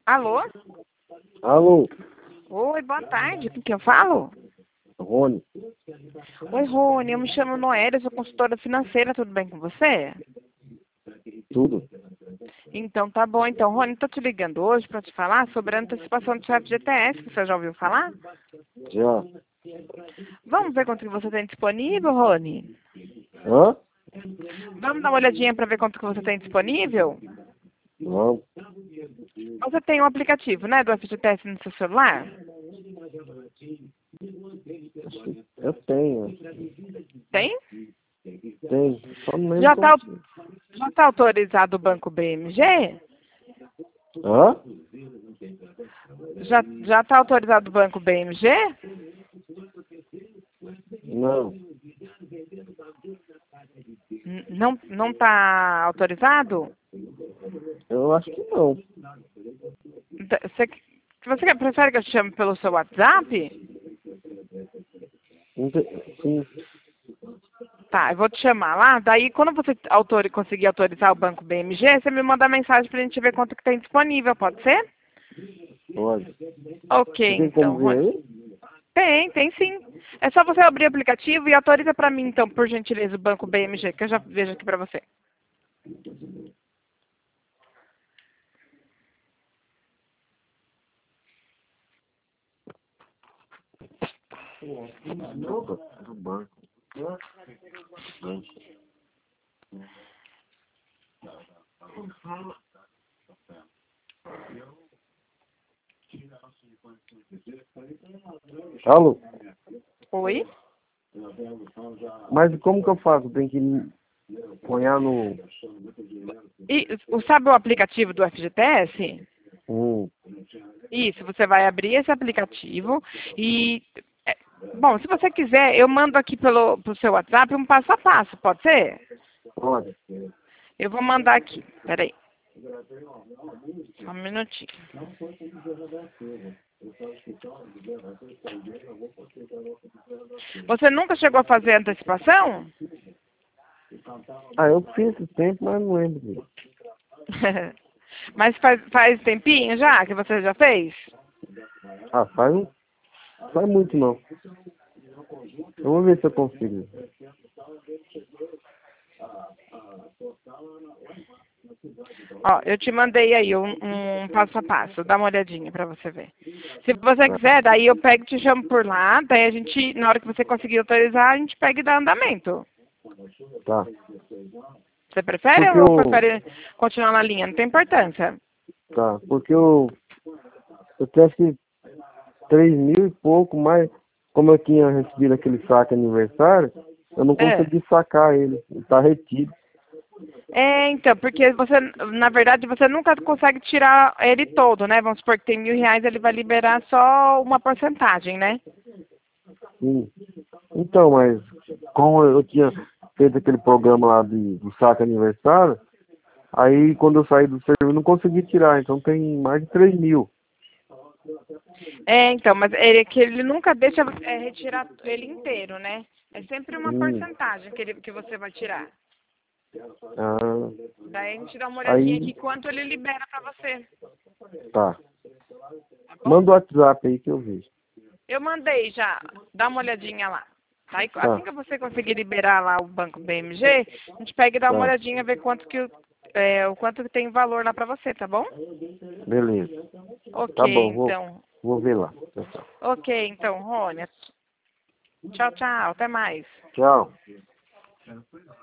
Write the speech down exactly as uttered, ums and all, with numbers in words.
Alô? Alô, Oi, boa tarde. Com quem eu falo? Rony. Oi, Rony. Eu me chamo Noélia, sou consultora financeira. Tudo bem com você? Tudo? Então, tá bom. Então, Rony, estou te ligando hoje para te falar sobre a antecipação do F G T S. Você já ouviu falar? Já. Vamos ver quanto que você tem disponível, Rony? Hã? Vamos dar uma olhadinha para ver quanto que você tem disponível? Não. Você tem um aplicativo, né, do F G T S no seu celular? Eu tenho. Tem? Tenho. Só não lembro Já está como. já tá autorizado o Banco B M G? Hã? Já já está autorizado o Banco B M G? Não. N- Não não está autorizado? Eu acho que não. Então, Você, você quer- prefere que eu te chame pelo seu WhatsApp? Não tem- Sim. Tá, eu vou te chamar lá. Daí, quando você autori conseguir autorizar o Banco B M G, você me manda mensagem pra gente ver quanto que tem disponível, pode ser? Pode. Ok, Você tem como então, ver Rony. aí? Tem, tem sim. É só você abrir o aplicativo e autoriza pra mim, então, por gentileza, o Banco B M G, que eu já vejo aqui pra você. Do banco. Alô? Oi? Mas como que eu faço? Tem que ponhar no. E o- sabe o aplicativo do F G T S? Hum. Isso, você vai abrir esse aplicativo e... é, bom, se você quiser, eu mando aqui pelo pro seu WhatsApp um passo a passo, pode ser? Pode. Eu vou mandar aqui, peraí. Só um minutinho. Você nunca chegou a fazer antecipação? Ah, eu fiz esse tempo, mas não lembro. Mas faz, faz tempinho já que você já fez? Ah, faz um. Faz muito não. Eu vou ver se eu consigo. Ó, eu te mandei aí um, um passo a passo, dá uma olhadinha pra você ver. Se você quiser, daí eu pego e te chamo por lá, daí a gente, na hora que você conseguir autorizar, a gente pega e dá andamento. Tá. Você prefere Porque ou eu. prefere continuar na linha? Não tem importância. Tá. Porque eu. Eu tenho acho que três mil e pouco, mas como eu tinha recebido aquele saque aniversário, eu não É. consegui sacar ele. Ele tá retido. É, então, porque você, na verdade, você nunca consegue tirar ele todo, né? Vamos supor que tem mil reais, ele vai liberar só uma porcentagem, né? Sim. Então, mas como eu tinha feito aquele programa lá de, do saque aniversário, aí quando eu saí do serviço eu não consegui tirar, então tem mais de três mil. É, então, mas ele, que ele nunca deixa é, retirar ele inteiro, né? É sempre uma Hum. porcentagem que, ele, que você vai tirar. Ah, Daí a gente dá uma olhadinha aí aqui quanto ele libera pra você, tá. tá bom? Manda o WhatsApp aí que eu vejo. Eu mandei já, dá uma olhadinha lá. Aí, assim Tá, que você conseguir liberar lá o Banco B M G, a gente pega e dá uma tá. olhadinha, ver quanto que o, é, o quanto que tem valor lá pra você, tá bom? Beleza. Tá Ok, bom, vou, então. vou ver lá. Tchau, tchau. Ok, então, Rônia. Tchau, tchau. Até mais. Tchau.